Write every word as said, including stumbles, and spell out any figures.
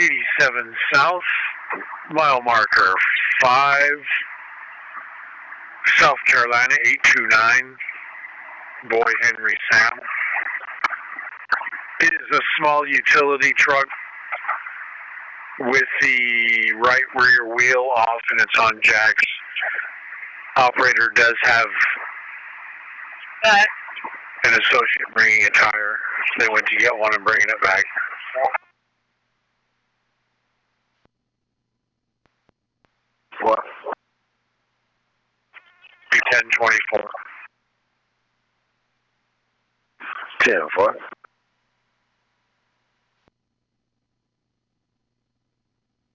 eighty-seven South, mile marker five, South Carolina eight two nine, Boy Henry Sam. It is a small utility truck with the right rear wheel off and it's on jacks. Operator does have What? an associate bringing a tire. They went to get one and bringing it back. What? ten twenty-four. ten, what?